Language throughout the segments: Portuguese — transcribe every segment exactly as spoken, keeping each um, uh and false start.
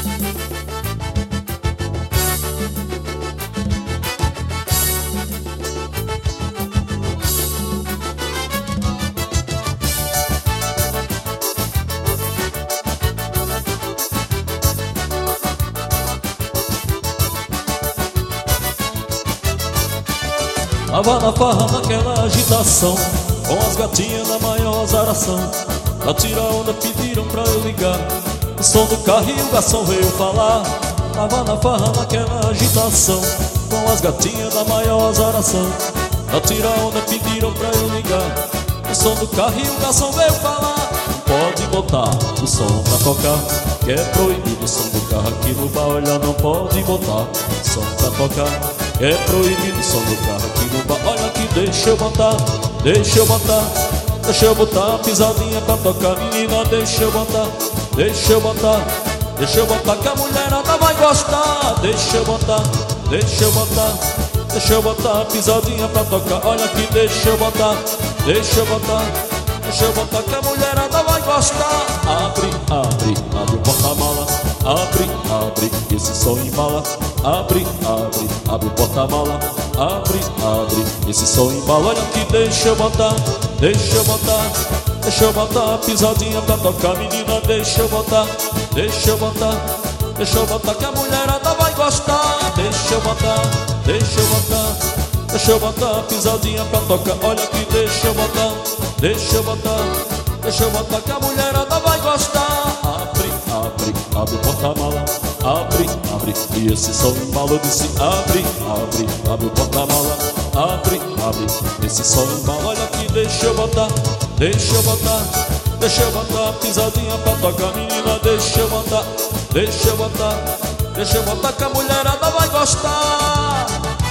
Tava na farra naquela agitação, com as gatinhas na maior azaração. Pra tirar onda pediram pra eu ligar o som do carro e o garçom veio falar. Tava na farra naquela agitação, com as gatinhas na maior azaração. Pra tirar onda pediram pra eu ligar o som do carro e o garçom veio falar. Não pode botar o som pra tocar, que é proibido o som do carro aqui no bar. Olha, não pode botar o som pra tocar, é proibido o som do carro aqui no bar. Olha aqui, deixa eu botar, deixa eu botar, deixa eu botar a pisadinha pra tocar. Menina, deixa eu botar, deixa eu botar, deixa eu botar que a mulherada vai gostar. Deixa eu botar, deixa eu botar, deixa eu botar a pisadinha pra tocar. Olha aqui, deixa eu botar, deixa eu botar, deixa eu botar que a mulherada vai gostar. Abre, abre, abre o porta-mala, abre, abre, esse som embala. Abre, abre, abre o porta-mala, abre, abre, esse som embala. Olha aqui, deixa eu botar, deixa eu botar, deixa eu botar a pisadinha pra tocar. Menina, deixa eu botar, deixa eu botar, deixa eu botar que a mulherada vai gostar. Deixa eu botar, deixa eu botar, deixa eu botar a pisadinha pra tocar. Olha aqui, deixa eu botar, deixa eu botar, deixa eu botar que a mulherada vai gostar. Abre, abre, abre o porta-mala, abre, abre, e esse som embala. Eu disse abre, abre, abre o porta-mala, abre, abre, esse som embala. Olha aqui, deixa eu botar, deixa eu botar, deixa eu botar a pisadinha pra tocar. Menina, deixa eu botar, deixa eu botar, deixa eu botar que a mulherada vai gostar.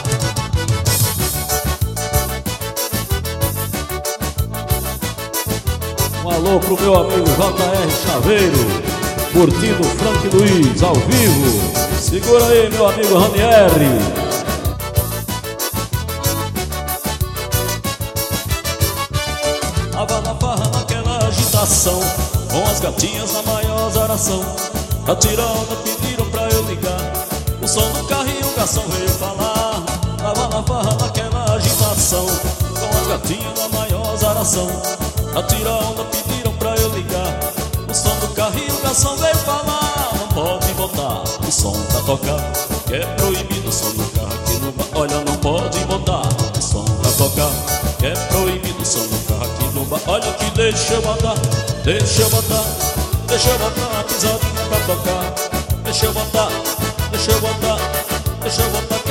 Um alô pro meu amigo J R Chaveiro, curtindo Frank Luiz ao vivo. Segura aí, meu amigo Ranieri. Tava na farra naquela agitação, com as gatinhas na maior azaração. Pra tirar onda pediram pra eu ligar o som do carro e o garçom veio falar. Tava na farra naquela agitação, com as gatinhas na maior azaração. Pra tirar onda pediram pra eu ligar o som do carro e o garçom veio falar. Não pode botar o som pra tocar, que é proibido o som do carro aqui no bar. Olha, não pode botar o som pra tocar, que é proibido o som do carro aqui no bar. Olha aqui, deixa eu botar, deixa eu botar, deixa eu botar a pisadinha pra tocar. Deixa eu botar, deixa eu botar, deixa eu botar